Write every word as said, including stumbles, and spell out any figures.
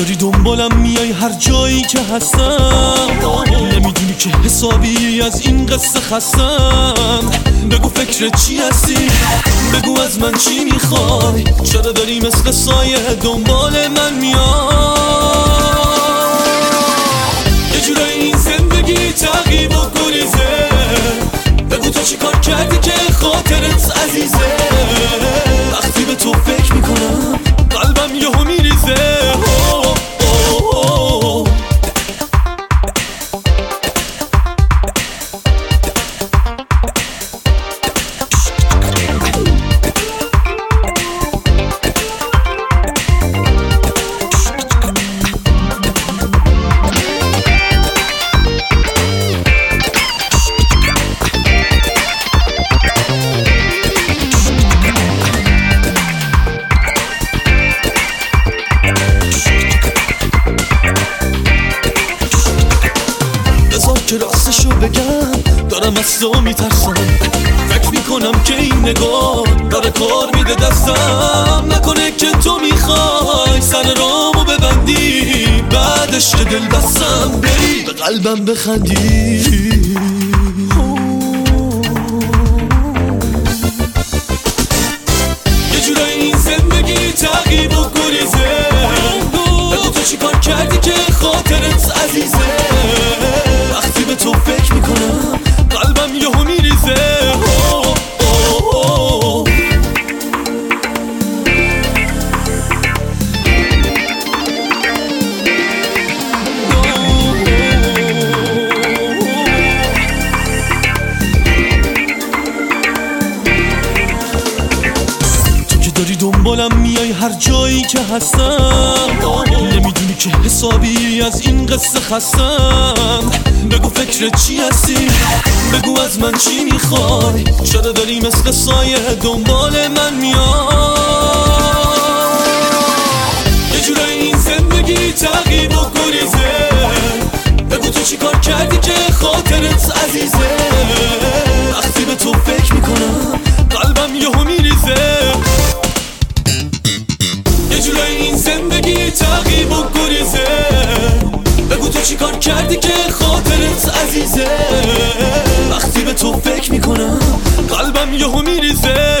داری دنبالم میای هر جایی که هستم، نمیدونی که حسابی از این قصه خستم. بگو فکر چی هستی، بگو از من چی میخوای، چرا داری مثل سایه دنبال من میای. یه جورایی این زندگی تعقیب و گریزه، بگو تو چی کار کردی که خاطرت عزیزه. وقتی به تو فکر میکنم قلبم یهو میریزه. که راستشو بگم دارم از تو میترسم، فکر میکنم که این نگاه داره کار میده دستم. نکنه که تو میخوای سر رامو ببندی، بعدش که دل بستم بری به قلبم بخندی. یه جورایی این زندگی تعقیب و گریزه، بگو تو چی کار کردی که خاطرت عزیزه. وقتی به تو فکر میکنم قلبم یهو میریزه. تو که داری دنبالم میای هر جایی که هستم، نمیدونی که حسابی از این قصه خستم. بگو فکر چی هستی، بگو از من چی میخوای، چرا داری مثل سایه دنبال من میای. یه جورایی این زندگی تعقیب و گریزه، بگو تو چی کار کردی که خاطرت عزیزه. وقتی به تو فکر میکنم قلبم یهو میریزه. یه جورایی این زندگی تعقیب و گریزه، بگو تو چی کار کردی که خاطرت عزیزه. وقتی به تو فکر میکنم قلبم یهو میریزه.